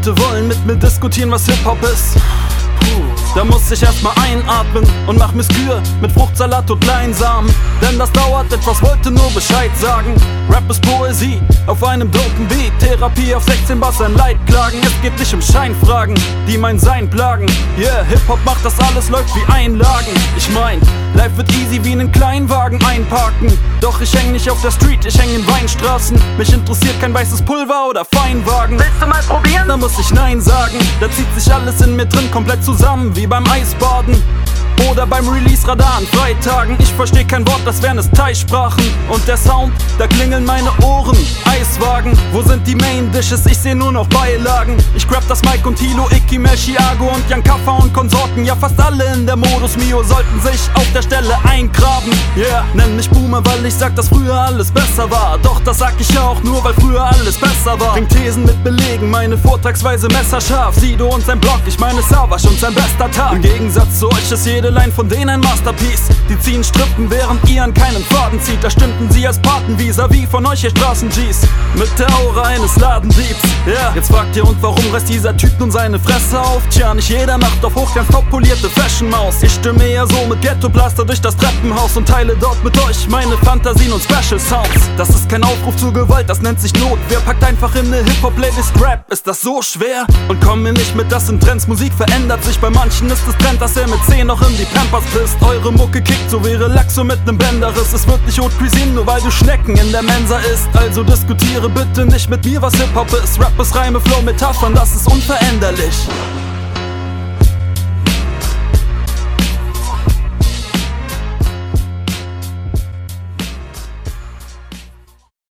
Leute wollen mit mir diskutieren, was Hip-Hop ist. Da muss ich erstmal einatmen und mach mir Skür mit Fruchtsalat und Leinsamen. Denn das dauert etwas, wollte nur Bescheid sagen. Rap ist Poesie auf einem dopen Beat. Therapie auf 16 Bass, ein Leidklagen. Es geht nicht um Scheinfragen, die mein Sein plagen. Yeah, Hip-Hop macht das alles, läuft wie Einlagen. Ich mein, life wird easy wie nen Kleinwagen einparken. Doch ich häng nicht auf der Street, ich häng in Weinstraßen. Mich interessiert kein weißes Pulver oder Feinwagen. Willst du mal probieren? Da muss ich Nein sagen. Da zieht sich alles in mir drin komplett zusammen, wie beim Eisbaden oder beim Release-Radar an Freitagen. Ich versteh kein Wort, das wären es Thai-Sprachen. Und der Sound, da klingeln meine Ohren. Eiswagen, wo sind die Main-Dishes? Ich seh nur noch Beilagen. Ich grab das Mike und Hilo, Icky, Chiago und Jan Kaffer und Konsorten. Ja, fast alle in der Modus Mio sollten sich auf der Stelle eingraben. Yeah, nenn mich Boomer, weil ich sag, dass früher alles besser war. Doch das sag ich auch nur, weil früher alles besser war. Bring Thesen mit Belegen, meine Vortragsweise messerscharf. Sido und sein Blog, ich meine Savage und sein bester Tag. Im Gegensatz zu euch ist jede Line von denen ein Masterpiece. Die ziehen Strippen, während ihr an keinen Faden zieht. Da stünden sie als Paten vis-à-vis von euch, ihr Straßen-Gs. Mit der Aura eines Ladendiebs. Yeah. Jetzt fragt ihr, und warum reißt dieser Typ nun seine Fresse auf? Tja, nicht jeder macht auf Hochglanz top polierte Fashion-Maus. Ich stimme eher so mit Ghetto-Blaster durch das Treppenhaus und teile dort mit euch meine Fantasien und Special-Sounds. Das ist kein Aufruf zur Gewalt, das nennt sich Not. Wer packt einfach in ne Hip-Hop-Playlist Rap? Ist das so schwer? Und komm mir nicht mit, das sind Trends. Musik verändert sich, bei manchen ist es Trend, dass er mit 10 noch in die Pampers pisst. Eure Mucke kickt, so wie Relaxo mit nem Bänderriss. Es wird nicht Haute Cuisine, nur weil du Schnecken in der Mensa isst. Also diskutiere bitte nicht mit mir, was Hip-Hop ist. Rap ist Reime, Flow, Metaphern, das ist unveränderlich.